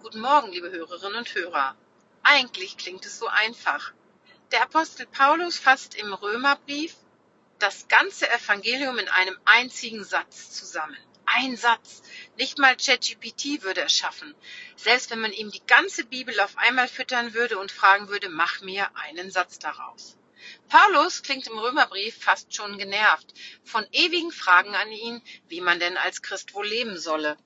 Guten Morgen, liebe Hörerinnen und Hörer. Eigentlich klingt es so einfach. Der Apostel Paulus fasst im Römerbrief das ganze Evangelium in einem einzigen Satz zusammen. Ein Satz. Nicht mal ChatGPT würde es schaffen. Selbst wenn man ihm die ganze Bibel auf einmal füttern würde und fragen würde, mach mir einen Satz daraus. Paulus klingt im Römerbrief fast schon genervt von ewigen Fragen an ihn, wie man denn als Christ wohl leben solle.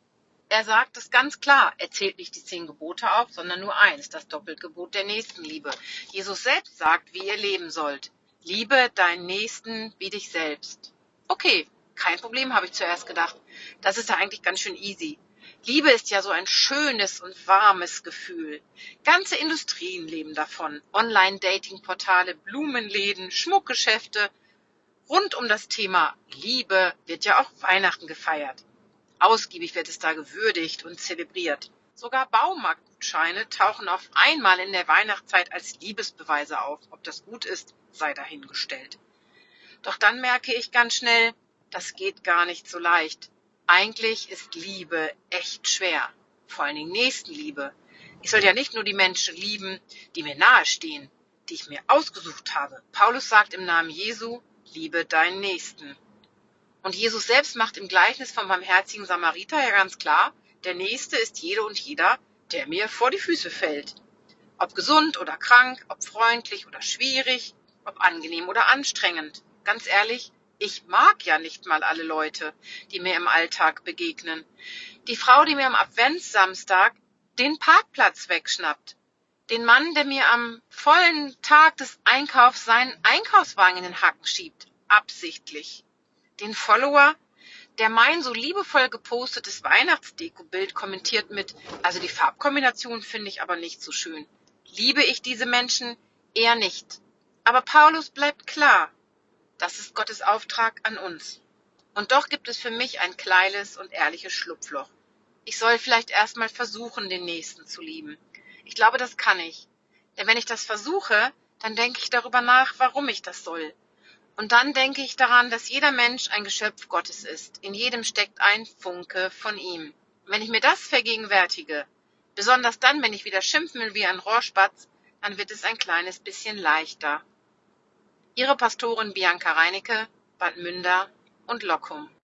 Er sagt es ganz klar, er zählt nicht die 10 Gebote auf, sondern nur eins, das Doppelgebot der Nächstenliebe. Jesus selbst sagt, wie ihr leben sollt. Liebe deinen Nächsten wie dich selbst. Okay, kein Problem, habe ich zuerst gedacht. Das ist ja eigentlich ganz schön easy. Liebe ist ja so ein schönes und warmes Gefühl. Ganze Industrien leben davon. Online-Dating-Portale, Blumenläden, Schmuckgeschäfte. Rund um das Thema Liebe wird ja auch Weihnachten gefeiert. Ausgiebig wird es da gewürdigt und zelebriert. Sogar Baumarktgutscheine tauchen auf einmal in der Weihnachtszeit als Liebesbeweise auf. Ob das gut ist, sei dahingestellt. Doch dann merke ich ganz schnell, das geht gar nicht so leicht. Eigentlich ist Liebe echt schwer. Vor allen Dingen Nächstenliebe. Ich soll ja nicht nur die Menschen lieben, die mir nahestehen, die ich mir ausgesucht habe. Paulus sagt im Namen Jesu, liebe deinen Nächsten. Und Jesus selbst macht im Gleichnis vom barmherzigen Samariter ja ganz klar, der Nächste ist jede und jeder, der mir vor die Füße fällt. Ob gesund oder krank, ob freundlich oder schwierig, ob angenehm oder anstrengend. Ganz ehrlich, ich mag ja nicht mal alle Leute, die mir im Alltag begegnen. Die Frau, die mir am Adventssamstag den Parkplatz wegschnappt. Den Mann, der mir am vollen Tag des Einkaufs seinen Einkaufswagen in den Hacken schiebt. Absichtlich. Den Follower, der mein so liebevoll gepostetes Weihnachtsdeko-Bild kommentiert mit, also die Farbkombination finde ich aber nicht so schön. Liebe ich diese Menschen? Eher nicht. Aber Paulus bleibt klar, das ist Gottes Auftrag an uns. Und doch gibt es für mich ein kleines und ehrliches Schlupfloch. Ich soll vielleicht erstmal versuchen, den Nächsten zu lieben. Ich glaube, das kann ich. Denn wenn ich das versuche, dann denke ich darüber nach, warum ich das soll. Und dann denke ich daran, dass jeder Mensch ein Geschöpf Gottes ist. In jedem steckt ein Funke von ihm. Wenn ich mir das vergegenwärtige, besonders dann, wenn ich wieder schimpfen will wie ein Rohrspatz, dann wird es ein kleines bisschen leichter. Ihre Pastorin Bianca Reinecke, Bad Münder und Lockum.